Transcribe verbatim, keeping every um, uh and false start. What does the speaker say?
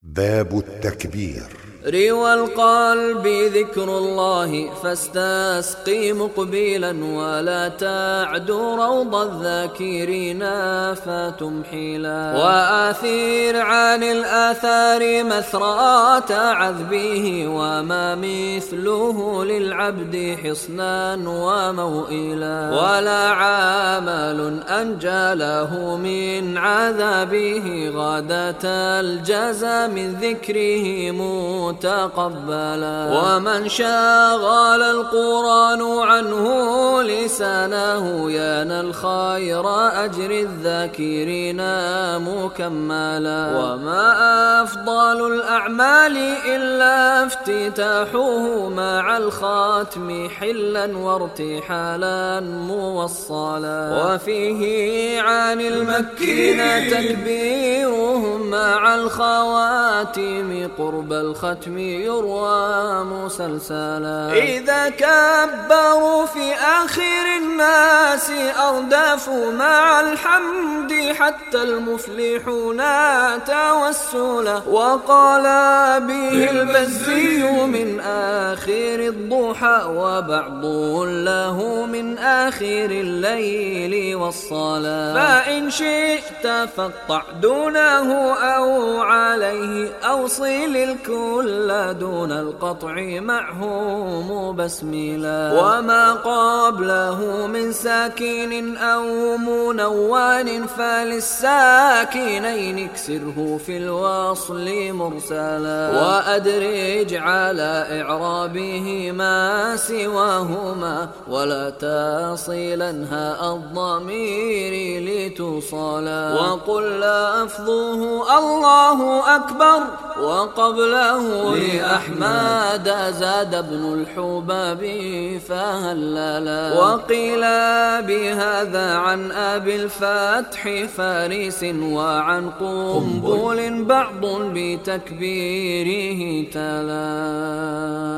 باب التكبير. روى القلب ذكر الله فاستسقي مقبلا، ولا تعد روض الذاكرين فتمحلا. وآثير عن الآثار مثرات عذبه، وما مثله للعبد حصنا وموئلا. ولا عمل أنجى له من عذابه، غادة الجزى من ذكره موت تقبلا. ومن شغل القرآن عنه لسانه، يانا الخير أجر الذاكرين مكملا. وما أفضل الأعمال إلا افتتاحه، مع الخاتم حلا وارتحالا موصلا. وفيه عن المكين تكبيرهم، مع الخواتم قرب الختم يروى مسلسلا. إذا كبروا في آخر الناس أردفوا، مع الحمد حتى المفلحون توسلا. وقال به البزي من آخر الضحى، وبعض له من آخر الليل والصلاة. فإن شئت فاقطع دونه أو عليه، أوصل الكل دون القطع معه مبسملا. وما قبله من ساكن أو منون، فللساكنين اكسره في الوصل مرسلا. وأدرج على إعرابه ما سواهما، ولا تصلنها الضمير لتصلا. وقل لفظه الله أكبر، وقبله لأحمد زاد ابن الحباب فهللا. وقيل بهذا عن أبي الفتح فارس، وعن قنبل بعض بتكبيره تلا.